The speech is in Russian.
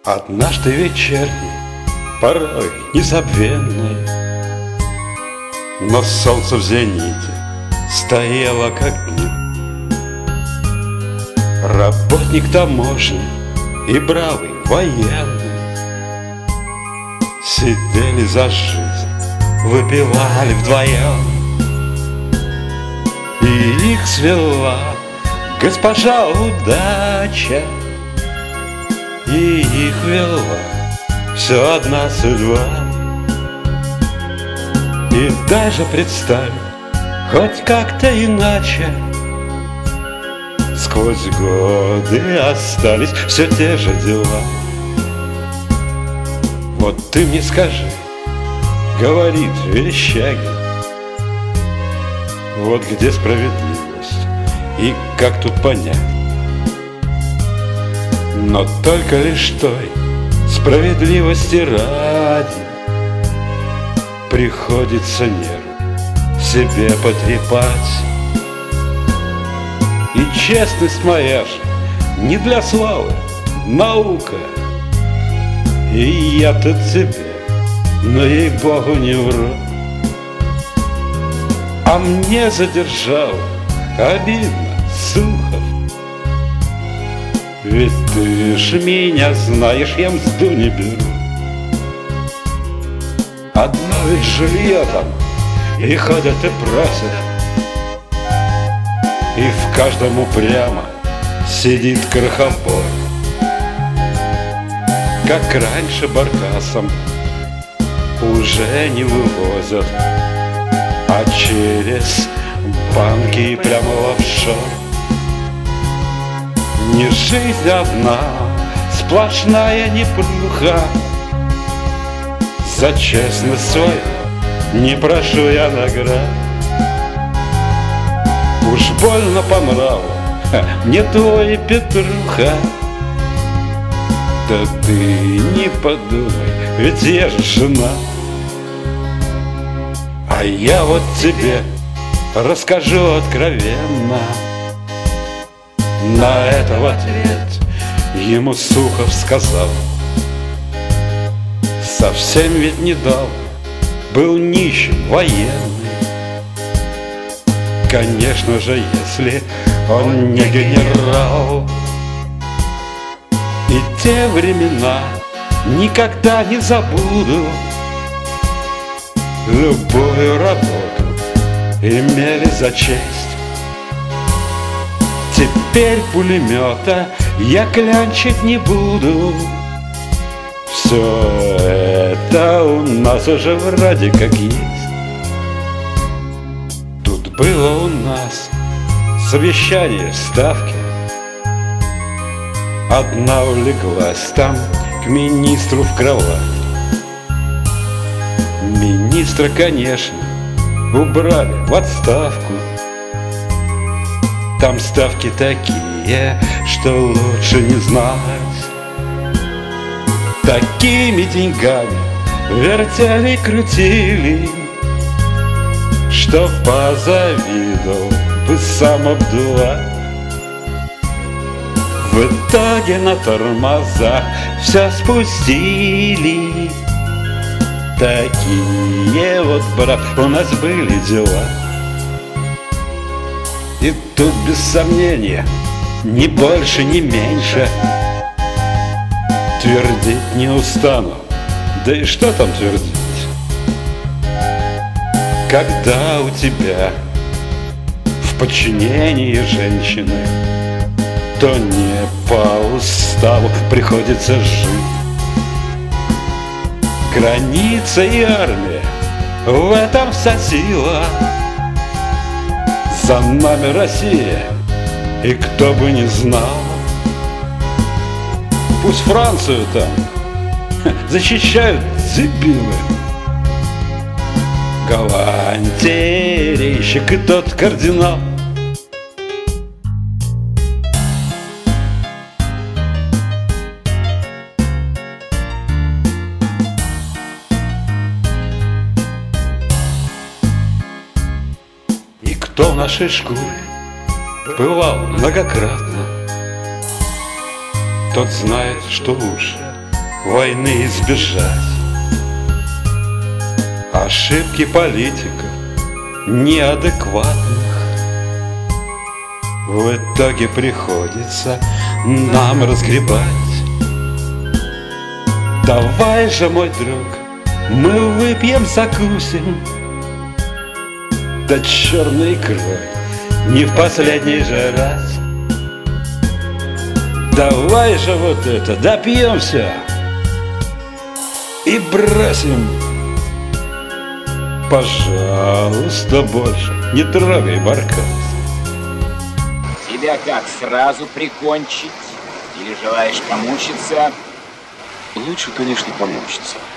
Однажды вечерней, порой незабвенной, но солнце в зените стояло как днем. Работник таможни и бравый военный сидели за жизнь, выпивали вдвоем. И их свела госпожа удача, и их вела все одна судьба. И даже представь, хоть как-то иначе, сквозь годы остались все те же дела. Вот ты мне скажи, говорит Верещагин, вот где справедливость и как тут понять? Но только лишь той справедливости ради приходится нервы себе потрепать. И честность моя же не для славы, наука. И я-то тебе, но ей-богу, не вру. А мне задержал, обидно, Сухов. Ведь ты ж меня знаешь, я мзду не беру. Одно ведь жилье там, и ходят и просят, и в каждом упрямо сидит крохобор. Как раньше баркасом уже не вывозят, а через банки прямо в офшор. Не жизнь одна, сплошная непруха. За честность свою не прошу я наград. Уж больно по нраву мне твой Петруха. Да ты не подумай, ведь я же жена. А я вот тебе расскажу откровенно. На это в ответ ему Сухов сказал: совсем ведь недавно был нищим военный. Конечно же, если он не генерал. И те времена никогда не забуду. Любую работу имели за честь. Теперь пулемета я клянчить не буду. Все это у нас уже вроде как есть. Тут было у нас совещание в Ставке. Одна улеглась там к министру в кровать. Министра, конечно, убрали в отставку. Там ставки такие, что лучше не знать. Такими деньгами вертели, крутили, что позавидовал бы сам Абдулла. В итоге на тормозах все спустили. Такие вот, брат, у нас были дела. И тут без сомнения, ни больше, ни меньше, твердить не устану, да и что там твердить? Когда у тебя в подчинении женщины, то не по уставу приходится жить. Граница и армия, в этом вся сила. За нами Россия, и кто бы не знал. Пусть Францию там защищают дебилы. Галантерейщик и тот кардинал. И кто в нашей школе бывал многократно, тот знает, что лучше войны избежать. Ошибки политиков неадекватных в итоге приходится нам разгребать. Давай же, мой друг, мы выпьем, закусим, да черной икрой не в последний же раз. Давай же вот это допьемся и бросим. Пожалуйста, больше не трогай баркас. Тебя как, сразу прикончить? Или желаешь помучиться? Лучше, конечно, помучиться.